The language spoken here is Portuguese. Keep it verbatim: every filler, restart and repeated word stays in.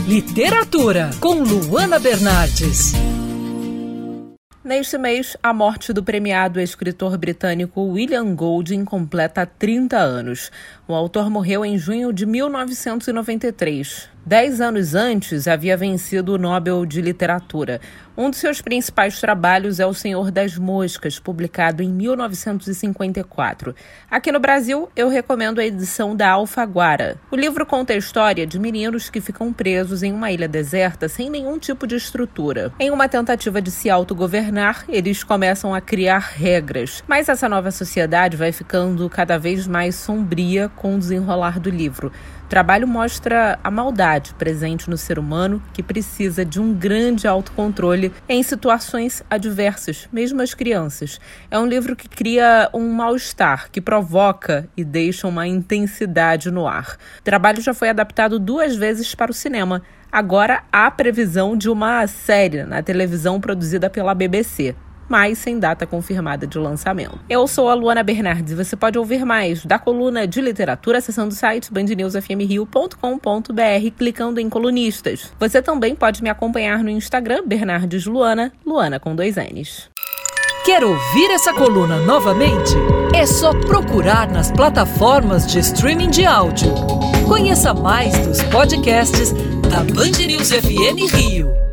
Literatura, com Luana Bernardes. Neste mês, a morte do premiado escritor britânico William Golding completa trinta anos. O autor morreu em junho de mil novecentos e noventa e três. Dez anos antes, havia vencido o Nobel de Literatura. Um de seus principais trabalhos é O Senhor das Moscas, publicado em mil novecentos e cinquenta e quatro. Aqui no Brasil, eu recomendo a edição da Alfaguara. O livro conta a história de meninos que ficam presos em uma ilha deserta sem nenhum tipo de estrutura. Em uma tentativa de se autogovernar, eles começam a criar regras. Mas essa nova sociedade vai ficando cada vez mais sombria com o desenrolar do livro. O trabalho mostra a maldade presente no ser humano, que precisa de um grande autocontrole em situações adversas, mesmo as crianças. É um livro que cria um mal-estar, que provoca e deixa uma intensidade no ar. O trabalho já foi adaptado duas vezes para o cinema. Agora há previsão de uma série na televisão produzida pela B B C. Mas sem data confirmada de lançamento. Eu sou a Luana Bernardes e você pode ouvir mais da coluna de literatura acessando o site band news f m rio ponto com ponto b r clicando em colunistas. Você também pode me acompanhar no Instagram, Bernardes Luana, Luana com dois N's. Quer ouvir essa coluna novamente? É só procurar nas plataformas de streaming de áudio. Conheça mais dos podcasts da Band News F M Rio.